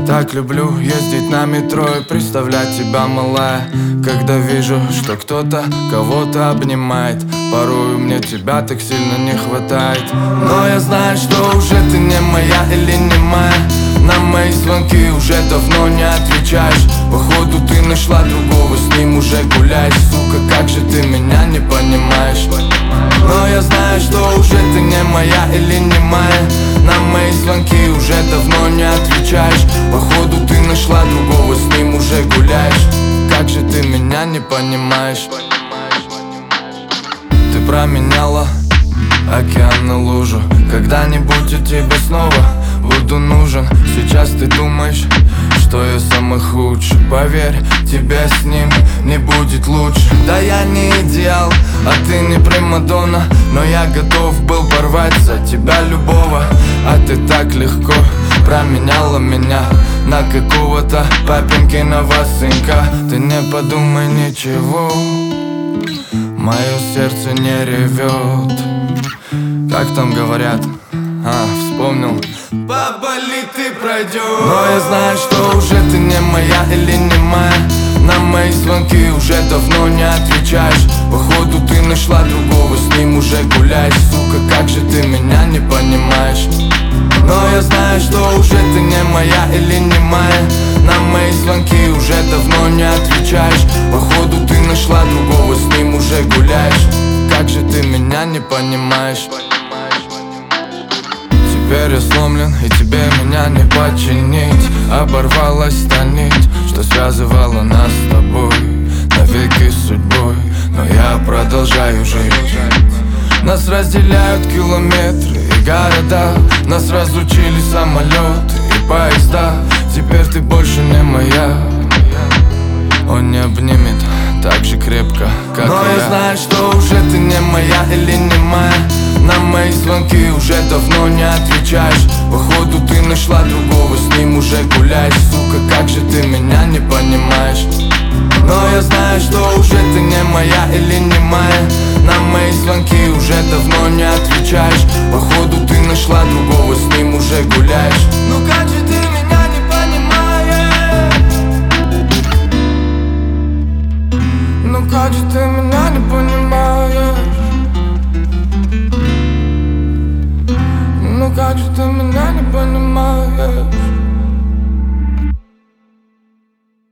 так люблю ездить на метро и представлять тебя, малая, когда вижу, что кто-то кого-то обнимает. Порою мне тебя так сильно не хватает. Но я знаю, что уже ты не моя или не моя. На мои звонки уже давно не отвечаешь. Походу ты нашла другого, с ним уже гуляешь. Сука, как же ты меня не понимаешь. Но я знаю, что уже ты не моя или не моя. На мои звонки уже давно не отвечаешь. Походу ты нашла другого, с ним уже гуляешь. Как же ты меня не понимаешь. Ты променяла океан на лужу. Когда-нибудь я тебе снова буду нужен. Сейчас ты думаешь, что я самый худший. Поверь, тебе с ним не будет лучше. Да я не идеал, а ты не примадонна, но я готов был порвать за тебя любого. А ты так легко променяла меня на какого-то папенькиного сынка. Ты не подумай ничего, мое сердце не ревет. Как там говорят? Вспомнил. Поболит и пройдет. Но я знаю, что уже ты не моя или не моя. На мои звонки уже давно не отвечаешь. Походу ты нашла другого, с ним уже гуляешь. Сука, как же ты меня не понимаешь. Но я знаю, что уже ты не моя или не моя. На мои звонки уже давно не отвечаешь. Походу ты нашла другого, с ним уже гуляешь. Как же ты меня не понимаешь. Теперь я сломлен, и тебе меня не починить. Оборвалась та нить, что связывала нас с тобой навеки судьбой. Но я продолжаю жить. Нас разделяют километры и города. Нас разлучили самолеты и поезда. Теперь ты больше не моя. Он не обнимет так же крепко, как но я знаю, что уже ты не моя или не моя. На мои звонки уже давно не отвечаешь. Походу ты нашла другого, с ним уже гуляешь. Сука, как же ты меня не понимаешь. Но я знаю, что уже ты не моя или не моя. На мои звонки уже давно не отвечаешь. Походу ты нашла другого, с ним уже гуляешь. Ну как же ты меня не понимаешь. Ну как же ты меня не понимаешь. Ну как же ты меня не понимаешь.